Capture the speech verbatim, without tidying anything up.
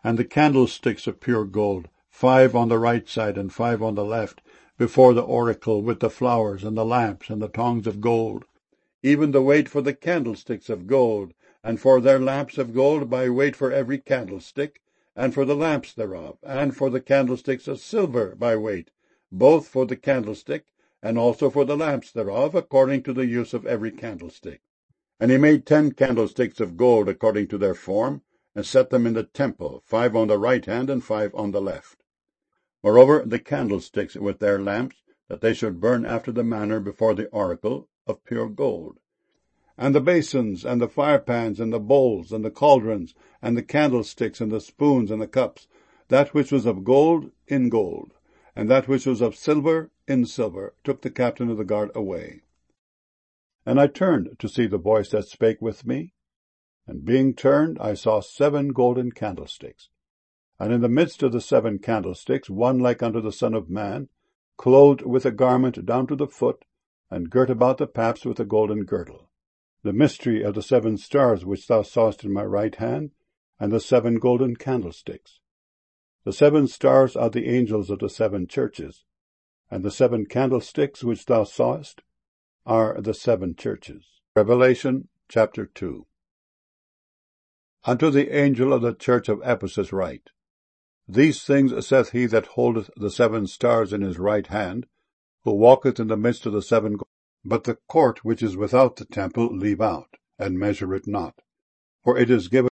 and the candlesticks of pure gold, five on the right side and five on the left, before the oracle, with the flowers and the lamps and the tongs of gold, even the weight for the candlesticks of gold, and for their lamps of gold by weight for every candlestick, and for the lamps thereof, and for the candlesticks of silver by weight, both for the candlestick, and also for the lamps thereof, according to the use of every candlestick. And he made ten candlesticks of gold according to their form, and set them in the temple, five on the right hand and five on the left. Moreover, the candlesticks with their lamps, that they should burn after the manner before the oracle, of pure gold. And the basins, and the firepans, and the bowls, and the cauldrons, and the candlesticks, and the spoons, and the cups, that which was of gold, in gold, and that which was of silver, in silver, took the captain of the guard away. And I turned to see the voice that spake with me, and being turned, I saw seven golden candlesticks. And in the midst of the seven candlesticks, one like unto the Son of Man, clothed with a garment down to the foot, and girt about the paps with a golden girdle. The mystery of the seven stars which thou sawest in my right hand, and the seven golden candlesticks. The seven stars are the angels of the seven churches, and the seven candlesticks which thou sawest are the seven churches. Revelation chapter two. Unto the angel of the church of Ephesus write, These things saith he that holdeth the seven stars in his right hand, who walketh in the midst of the seven. But the court which is without the temple leave out, and measure it not, for it is given